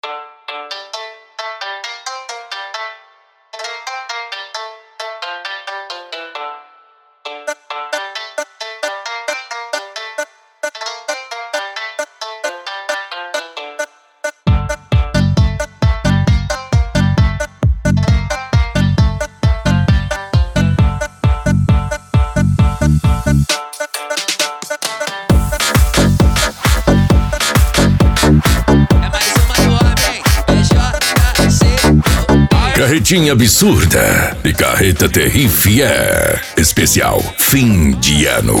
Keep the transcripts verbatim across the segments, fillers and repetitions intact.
Carretinha absurda e carreta terrível. Especial fim de ano.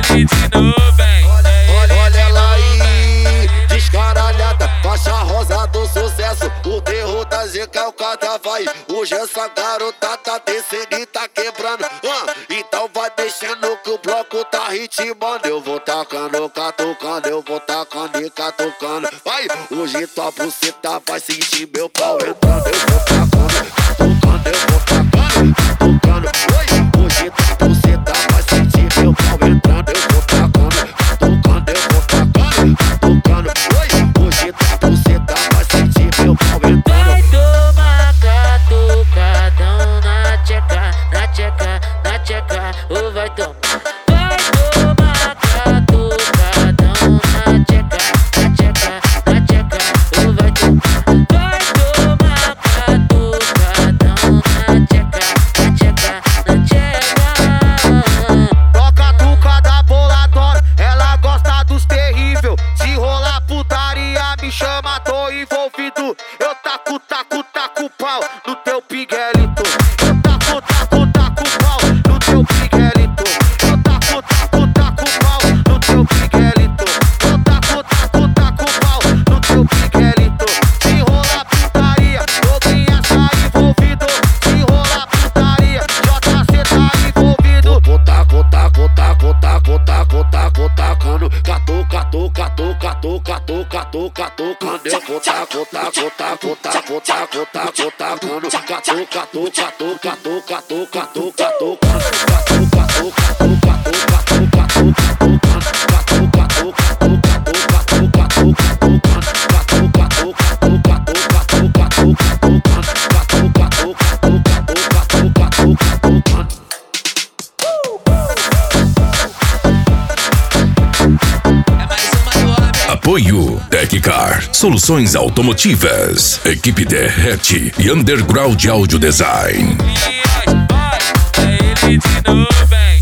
Olha, olha ela aí, descaralhada, faixa rosa do sucesso. O terror da G K, o cada vai. Hoje essa garota tá descendo e tá quebrando. Ah, então vai mexendo que o bloco tá ritmando. Eu vou tacando, catucando, eu vou tacando e catucando. Vai, hoje tua buceta vai sentir meu pau entrando. Eu vou tacando, catucando, eu vou tacando, catucando. Oi, hoje tua buceta vai sentir meu pau entrando. Eu vou tacando, catucando, eu vou tacando, catucando. Oi, hoje tua buceta vai sentir meu pau entrando. Vai tomar catucadão na tcheca, na tcheca, na tcheca, ou vai tomar. Vai tomar catucadão na tcheca, na tcheca, na tcheca, ou vai tomar. Vai tomar catucadão na tcheca, na tcheca, na tcheca. Toca tucada boladona, ela gosta dos terrível. Se rolar putaria, me chama, tô envolvido. Eu taco, taco, taco pau no teu piguelito. Eu taco, taco, taco pau no teu piguelito. Eu taco, taco, taco pau no teu piguelito. Eu taco, taco, taco pau no teu piguelito. Se rolar putaria, Douglinha tá envolvido. Se rolar putaria, J C tá envolvido. Vou taco, taco, taco, taco, taco, taco, tacando. Catu, catu, catu, catu, catu, catu, catucando. Eu vou taco, taco, taco, taco, taco, taco, tacando. Catu, catu, catu, catu, catu, catu, catu, catu, catu, catu, catu, catu, catu, catu, Apoio Teccar, soluções automotivas, equipe Derrete e Underground Audio Design. É ele de novo, hein?